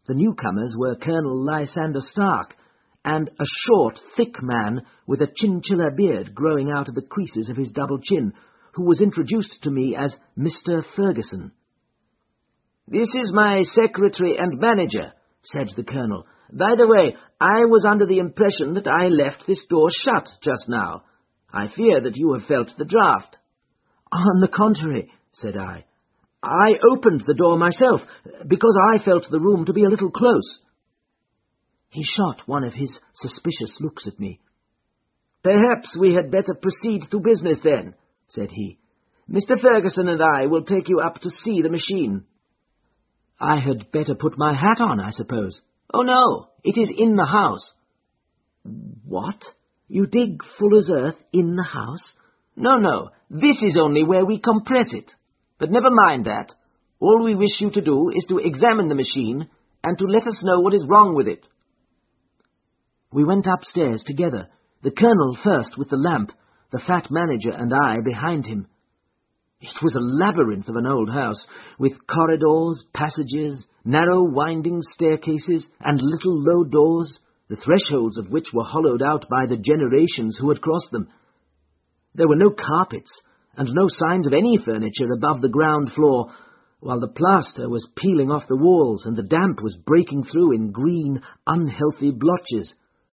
The newcomers were Colonel Lysander Stark, and a short, thick man with a chinchilla beard growing out of the creases of his double chin, who was introduced to me as Mr. Ferguson. "This is my secretary and manager," said the Colonel. "By the way, I was under the impression that I left this door shut just now. I fear that you have felt the draught." "On the contrary," said I. "I opened the door myself, because I felt the room to be a little close." He shot one of his suspicious looks at me. "Perhaps we had better proceed to business then," said he. "Mr. Ferguson and I will take you up to see the machine." "I had better put my hat on, I suppose." "Oh, no, it is in the house." "What? You dig Fuller's Earth in the house?" No, this is only where we compress it. But never mind that. All we wish you to do is to examine the machine and to let us know what is wrong with it." We went upstairs together, the Colonel first with the lamp, the fat manager and I behind him. It was a labyrinth of an old house, with corridors, passages, narrow winding staircases, and little low doors, the thresholds of which were hollowed out by the generations who had crossed them. There were no carpets, and no signs of any furniture above the ground floor, while the plaster was peeling off the walls, and the damp was breaking through in green, unhealthy blotches.